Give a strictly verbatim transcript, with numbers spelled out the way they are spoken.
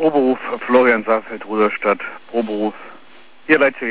Pro Beruf Florian Saalfeld, Rudolstadt, Pro Beruf. Hier leite